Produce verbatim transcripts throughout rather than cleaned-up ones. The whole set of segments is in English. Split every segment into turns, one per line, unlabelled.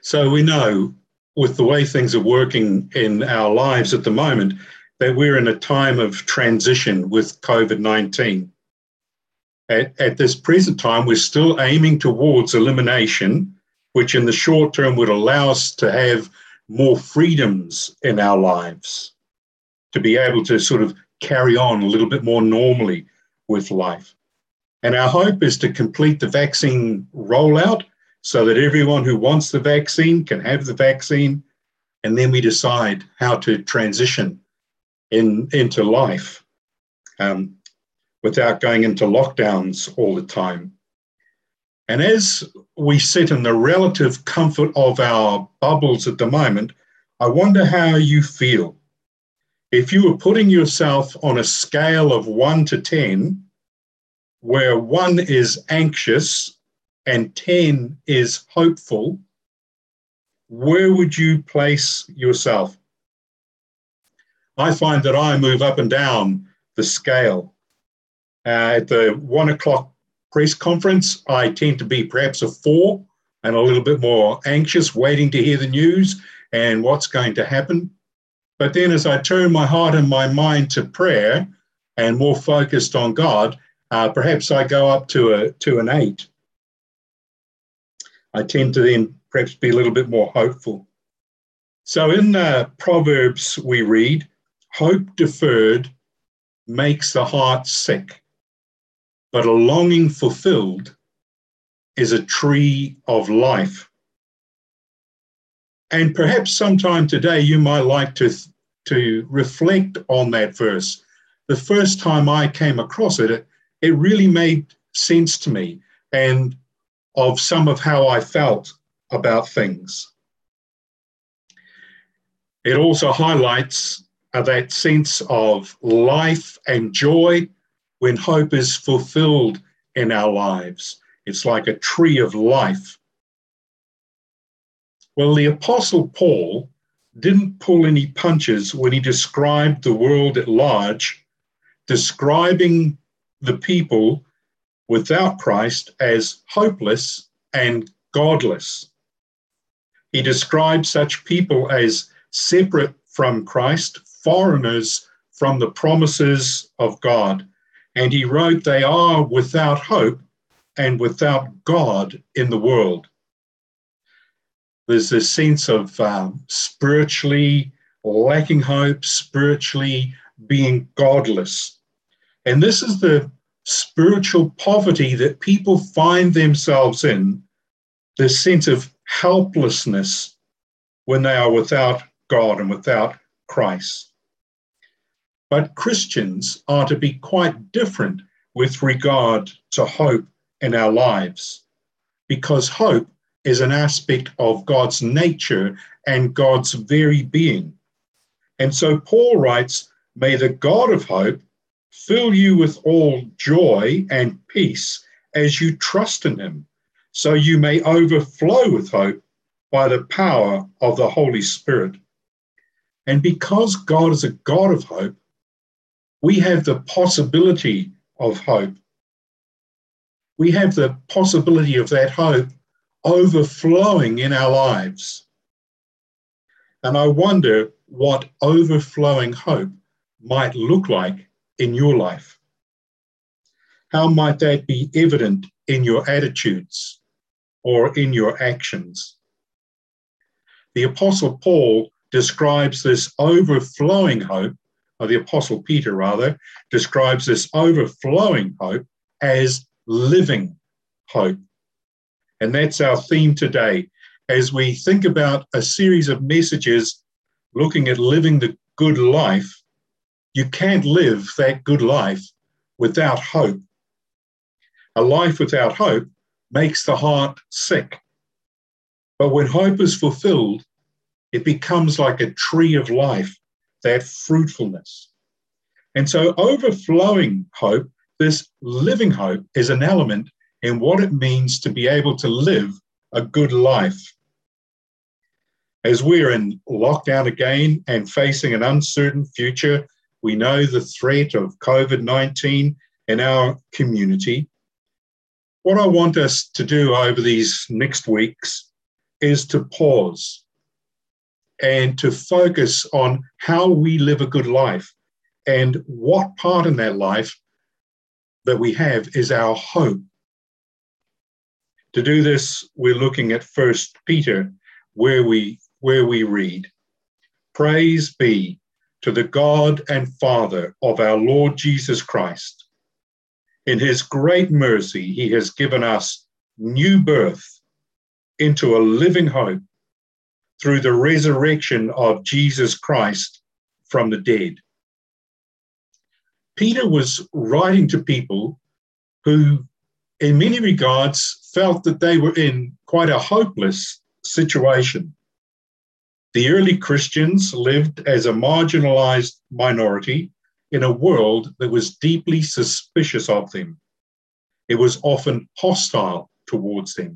So we know with the way things are working in our lives at the moment that we're in a time of transition with COVID nineteen. At, at this present time, we're still aiming towards elimination, which in the short term would allow us to have more freedoms in our lives, to be able to sort of carry on a little bit more normally with life. And our hope is to complete the vaccine rollout so that everyone who wants the vaccine can have the vaccine, and then we decide how to transition in, into life um, without going into lockdowns all the time. And as we sit in the relative comfort of our bubbles at the moment, I wonder how you feel. If you were putting yourself on a scale of one to ten, where one is anxious and ten is hopeful, where would you place yourself? I find that I move up and down the scale. Uh, at the one o'clock press conference, I tend to be perhaps a four and a little bit more anxious, waiting to hear the news and what's going to happen. But then as I turn my heart and my mind to prayer and more focused on God, uh, perhaps I go up to a to an eight. I tend to then perhaps be a little bit more hopeful. So in uh, Proverbs we read, hope deferred makes the heart sick, but a longing fulfilled is a tree of life. And perhaps sometime today you might like to, to reflect on that verse. The first time I came across it, it, it really made sense to me and of some of how I felt about things. It also highlights uh, that sense of life and joy when hope is fulfilled in our lives. It's like a tree of life. Well, the Apostle Paul didn't pull any punches when he described the world at large, describing the people without Christ as hopeless and godless. He described such people as separate from Christ, foreigners from the promises of God. And he wrote, they are without hope and without God in the world. There's this sense of um, spiritually lacking hope, spiritually being godless. And this is the spiritual poverty that people find themselves in, this sense of helplessness when they are without God and without Christ. But Christians are to be quite different with regard to hope in our lives, because hope is an aspect of God's nature and God's very being. And so Paul writes, may the God of hope fill you with all joy and peace as you trust in him, so you may overflow with hope by the power of the Holy Spirit. And because God is a God of hope, we have the possibility of hope. We have the possibility of that hope overflowing in our lives. And I wonder what overflowing hope might look like in your life. How might that be evident in your attitudes or in your actions? The Apostle Paul describes this overflowing hope, or the Apostle Peter rather, describes this overflowing hope as living hope. And that's our theme today as we think about a series of messages looking at living the good life. You can't live that good life without hope. A life without hope makes the heart sick. But when hope is fulfilled, it becomes like a tree of life, that fruitfulness. And so overflowing hope, this living hope, is an element in what it means to be able to live a good life. As we're in lockdown again and facing an uncertain future, we know the threat of COVID nineteen in our community. What I want us to do over these next weeks is to pause and to focus on how we live a good life and what part in that life that we have is our hope. To do this, we're looking at First Peter, where we, where we read, "Praise be to the God and Father of our Lord Jesus Christ. In his great mercy, he has given us new birth into a living hope through the resurrection of Jesus Christ from the dead." Peter was writing to people who, in many regards, felt that they were in quite a hopeless situation. The early Christians lived as a marginalized minority in a world that was deeply suspicious of them. It was often hostile towards them.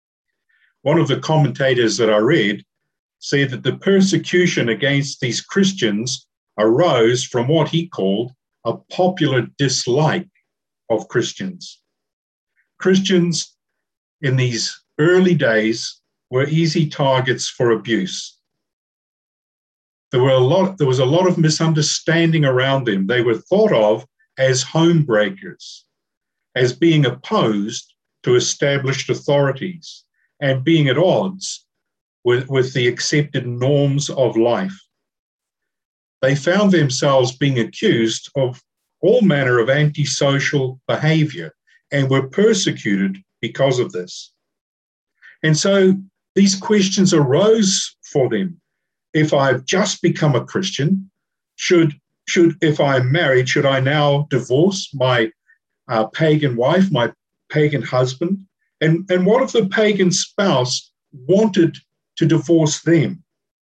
One of the commentators that I read said that the persecution against these Christians arose from what he called a popular dislike of Christians. Christians in these early days were easy targets for abuse. There were a lot, there was a lot of misunderstanding around them. They were thought of as homebreakers, as being opposed to established authorities and being at odds with, with the accepted norms of life. They found themselves being accused of all manner of antisocial behavior and were persecuted because of this. And so these questions arose for them. If I've just become a Christian, should, should if I'm married, should I now divorce my uh, pagan wife, my pagan husband? And, and what if the pagan spouse wanted to divorce them?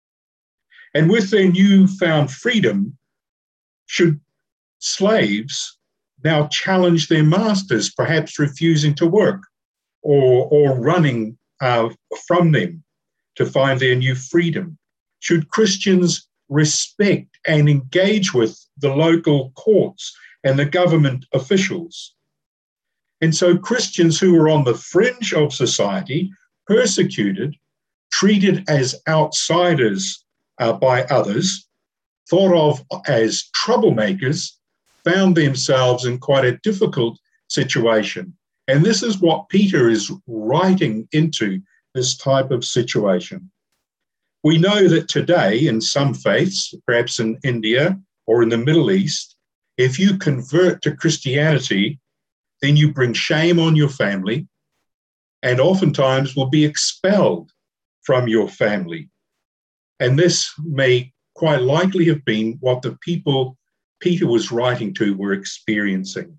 And with their newfound freedom, should slaves now challenge their masters, perhaps refusing to work or, or running uh, from them to find their new freedom? Should Christians respect and engage with the local courts and the government officials? And so Christians who were on the fringe of society, persecuted, treated as outsiders uh, by others, thought of as troublemakers, found themselves in quite a difficult situation. And this is what Peter is writing into, this type of situation. We know that today in some faiths, perhaps in India or in the Middle East, if you convert to Christianity, then you bring shame on your family and oftentimes will be expelled from your family. And this may quite likely have been what the people Peter was writing to were experiencing.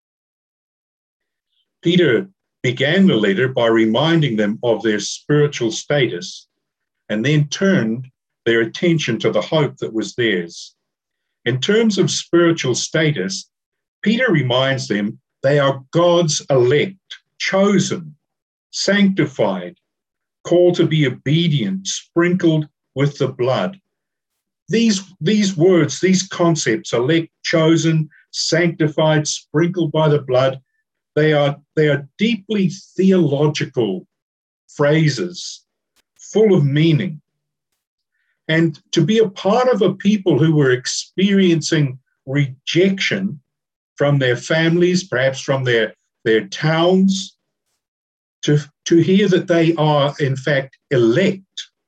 Peter began the letter by reminding them of their spiritual status and then turned their attention to the hope that was theirs. In terms of spiritual status, Peter reminds them they are God's elect, chosen, sanctified, called to be obedient, sprinkled with the blood. These, these words, these concepts, elect, chosen, sanctified, sprinkled by the blood, they are, they are deeply theological phrases, full of meaning. And to be a part of a people who were experiencing rejection from their families, perhaps from their, their towns, to, to hear that they are in fact elect,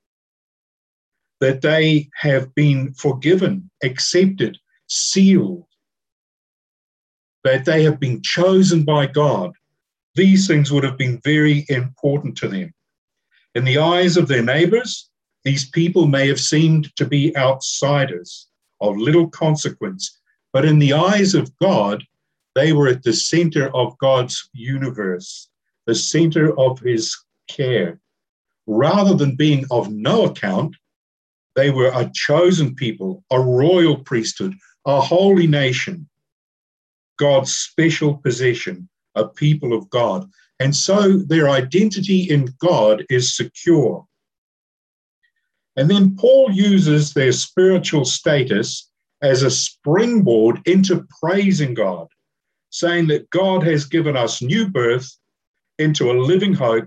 that they have been forgiven, accepted, sealed, that they have been chosen by God. These things would have been very important to them. In the eyes of their neighbors, these people may have seemed to be outsiders of little consequence, but in the eyes of God, they were at the center of God's universe, the center of his care. Rather than being of no account, they were a chosen people, a royal priesthood, a holy nation, God's special possession, a people of God. And so their identity in God is secure. And then Paul uses their spiritual status as a springboard into praising God, saying that God has given us new birth into a living hope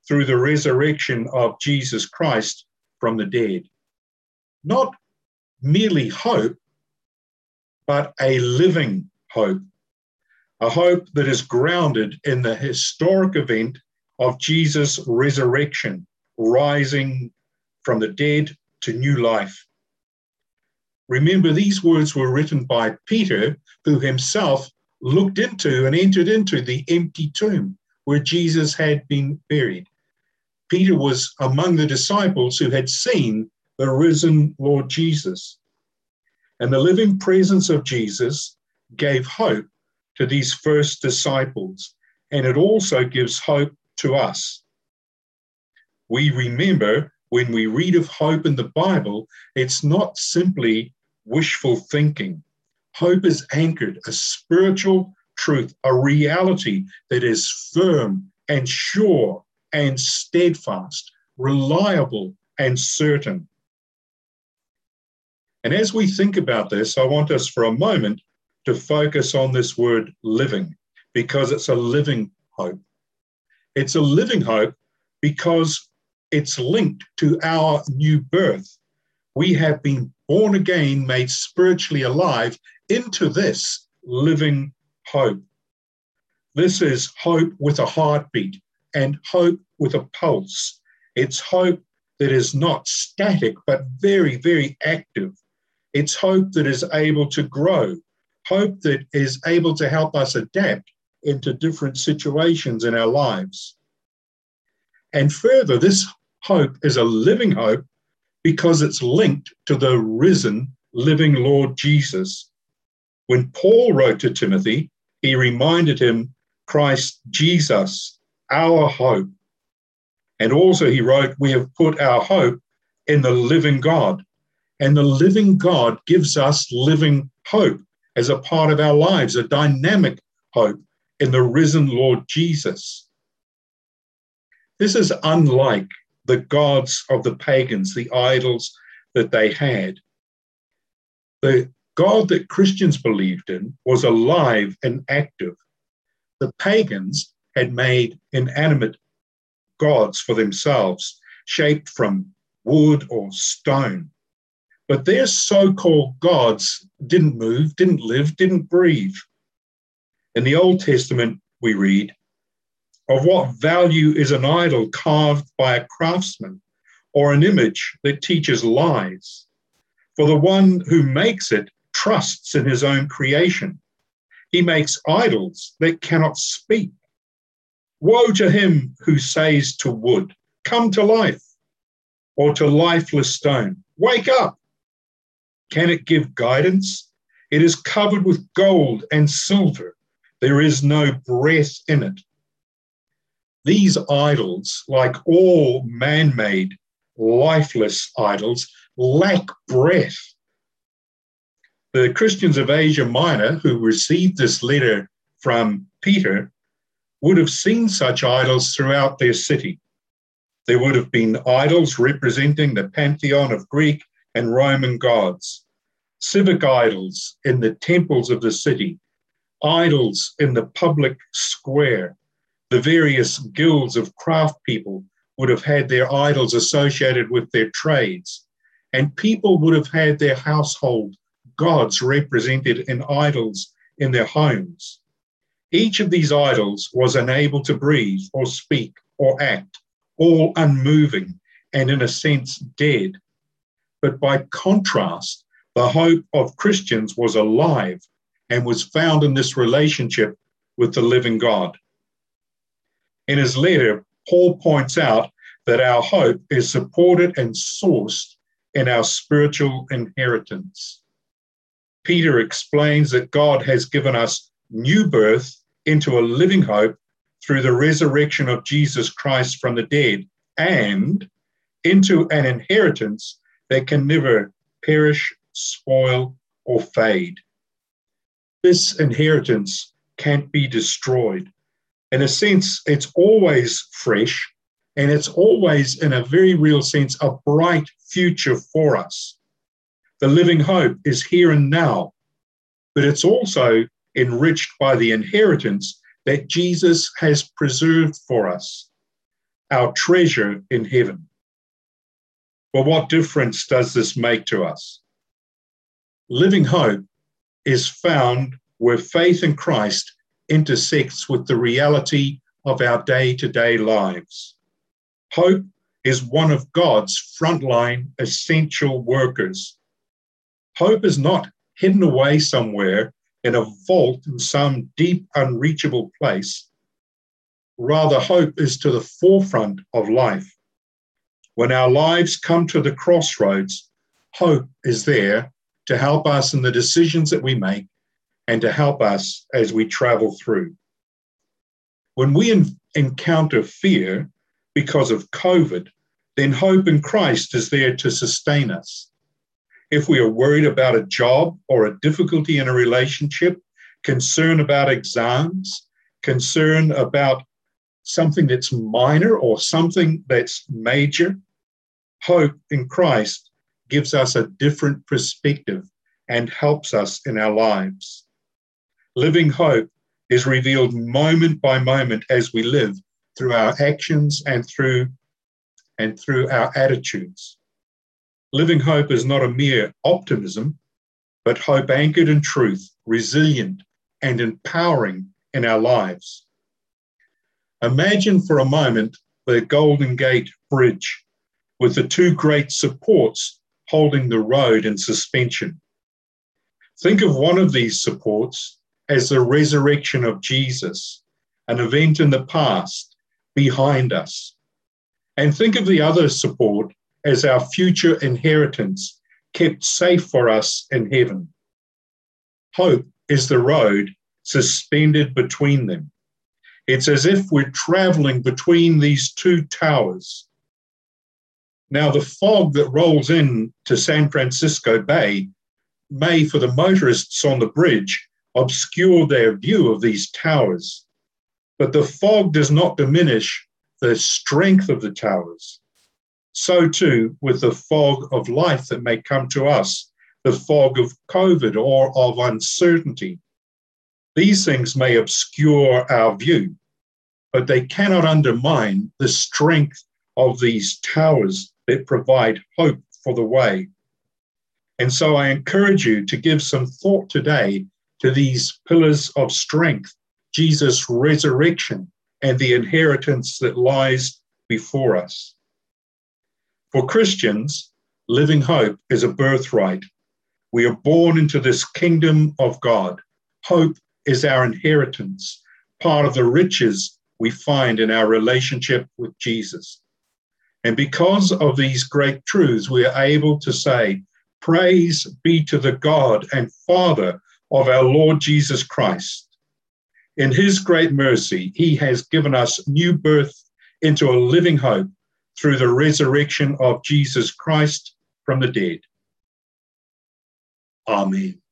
through the resurrection of Jesus Christ from the dead. Not merely hope, but a living hope. A hope that is grounded in the historic event of Jesus' resurrection, rising from the dead to new life. Remember, these words were written by Peter, who himself looked into and entered into the empty tomb where Jesus had been buried. Peter was among the disciples who had seen the risen Lord Jesus. And the living presence of Jesus gave hope to these first disciples, and it also gives hope to us. We remember when we read of hope in the Bible, it's not simply wishful thinking. Hope is anchored, a spiritual truth, a reality that is firm and sure and steadfast, reliable and certain. And as we think about this, I want us for a moment to focus on this word living, because it's a living hope. It's a living hope because it's linked to our new birth. We have been born again, made spiritually alive into this living hope. This is hope with a heartbeat and hope with a pulse. It's hope that is not static, but very, very active. It's hope that is able to grow, hope that is able to help us adapt into different situations in our lives. And further, this hope is a living hope because it's linked to the risen, living Lord Jesus. When Paul wrote to Timothy, he reminded him, Christ Jesus, our hope. And also he wrote, we have put our hope in the living God. And the living God gives us living hope as a part of our lives, a dynamic hope in the risen Lord Jesus. This is unlike the gods of the pagans, the idols that they had. The God that Christians believed in was alive and active. The pagans had made inanimate gods for themselves, shaped from wood or stone. But their so-called gods didn't move, didn't live, didn't breathe. In the Old Testament, we read, of what value is an idol carved by a craftsman, or an image that teaches lies? For the one who makes it trusts in his own creation. He makes idols that cannot speak. Woe to him who says to wood, come to life, or to lifeless stone, wake up. Can it give guidance? It is covered with gold and silver. There is no breath in it. These idols, like all man-made, lifeless idols, lack breath. The Christians of Asia Minor who received this letter from Peter would have seen such idols throughout their city. There would have been idols representing the pantheon of Greek and Roman gods, civic idols in the temples of the city, idols in the public square. The various guilds of craft people would have had their idols associated with their trades, and people would have had their household gods represented in idols in their homes. Each of these idols was unable to breathe or speak or act, all unmoving and in a sense dead. But by contrast, the hope of Christians was alive and was found in this relationship with the living God. In his letter, Paul points out that our hope is supported and sourced in our spiritual inheritance. Peter explains that God has given us new birth into a living hope through the resurrection of Jesus Christ from the dead and into an inheritance that can never perish, spoil, or fade. This inheritance can't be destroyed. In a sense, it's always fresh, and it's always, in a very real sense, a bright future for us. The living hope is here and now, but it's also enriched by the inheritance that Jesus has preserved for us. our treasure in heaven. But what difference does this make to us? Living hope is found where faith in Christ intersects with the reality of our day-to-day lives. Hope is one of God's frontline essential workers. Hope is not hidden away somewhere in a vault in some deep, unreachable place. Rather, hope is to the forefront of life. When our lives come to the crossroads, hope is there to help us in the decisions that we make and to help us as we travel through. When we en- encounter fear because of COVID, then hope in Christ is there to sustain us. If we are worried about a job or a difficulty in a relationship, concern about exams, concern about something that's minor or something that's major, hope in Christ gives us a different perspective and helps us in our lives. Living hope is revealed moment by moment as we live through our actions and through and through our attitudes. Living hope is not a mere optimism, but hope anchored in truth, resilient and empowering in our lives. Imagine for a moment the Golden Gate Bridge with the two great supports holding the road in suspension. Think of one of these supports as the resurrection of Jesus, an event in the past behind us. And think of the other support as our future inheritance kept safe for us in heaven. Hope is the road suspended between them. It's as if we're traveling between these two towers. Now, the fog that rolls in to San Francisco Bay may, for the motorists on the bridge, obscure their view of these towers. But the fog does not diminish the strength of the towers. So too with the fog of life that may come to us, the fog of COVID or of uncertainty. These things may obscure our view, but they cannot undermine the strength of these towers that provide hope for the way. And so I encourage you to give some thought today to these pillars of strength, Jesus' resurrection, and the inheritance that lies before us. For Christians, living hope is a birthright. We are born into this kingdom of God. Hope is our inheritance, part of the riches we find in our relationship with Jesus. And because of these great truths, we are able to say, praise be to the God and Father of our Lord Jesus Christ. In his great mercy, he has given us new birth into a living hope through the resurrection of Jesus Christ from the dead. Amen.